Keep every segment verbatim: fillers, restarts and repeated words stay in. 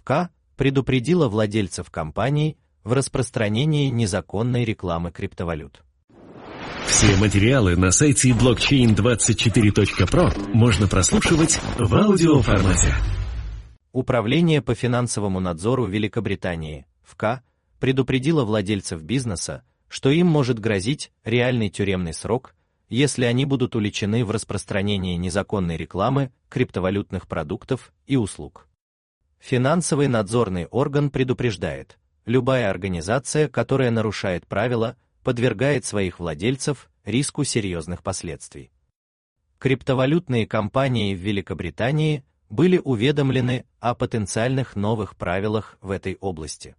ФК предупредила владельцев компаний в распространении незаконной рекламы криптовалют. Все материалы на сайте блокчейн двадцать четыре точка про можно прослушивать в аудиоформате. Управление по финансовому надзору Великобритании, ФК, предупредило владельцев бизнеса, что им может грозить реальный тюремный срок, если они будут уличены в распространении незаконной рекламы криптовалютных продуктов и услуг. Финансовый надзорный орган предупреждает: любая организация, которая нарушает правила, подвергает своих владельцев риску серьезных последствий. Криптовалютные компании в Великобритании были уведомлены о потенциальных новых правилах в этой области.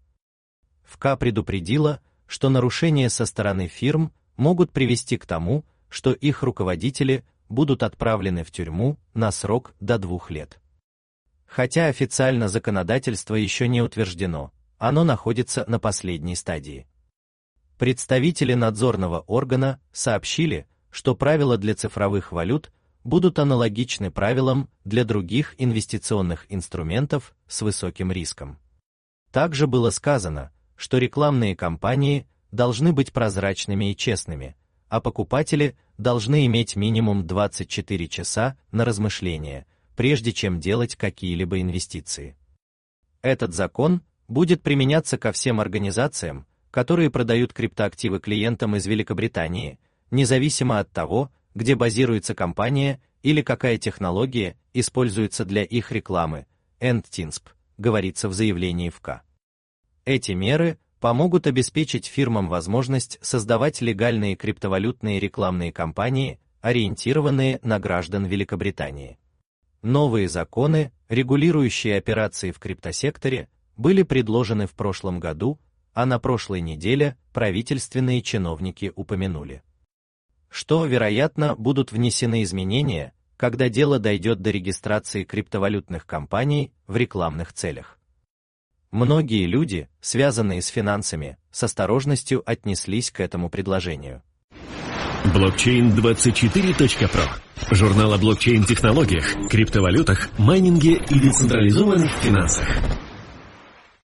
ФК предупредила, что нарушения со стороны фирм могут привести к тому, что их руководители будут отправлены в тюрьму на срок до двух лет. Хотя официально законодательство еще не утверждено, оно находится на последней стадии. Представители надзорного органа сообщили, что правила для цифровых валют будут аналогичны правилам для других инвестиционных инструментов с высоким риском. Также было сказано, что рекламные кампании должны быть прозрачными и честными, а покупатели должны иметь минимум двадцать четыре часа на размышление, прежде чем делать какие-либо инвестиции. Этот закон будет применяться ко всем организациям, которые продают криптоактивы клиентам из Великобритании, независимо от того, где базируется компания или какая технология используется для их рекламы, эн ти эн эс пи, говорится в заявлении ФК. Эти меры помогут обеспечить фирмам возможность создавать легальные криптовалютные рекламные кампании, ориентированные на граждан Великобритании. Новые законы, регулирующие операции в криптосекторе, были предложены в прошлом году, а на прошлой неделе правительственные чиновники упомянули, что, вероятно, будут внесены изменения, когда дело дойдет до регистрации криптовалютных компаний в рекламных целях. Многие люди, связанные с финансами, с осторожностью отнеслись к этому предложению. блокчейн двадцать четыре точка про. Журнал о блокчейн-технологиях, криптовалютах, майнинге и децентрализованных финансах.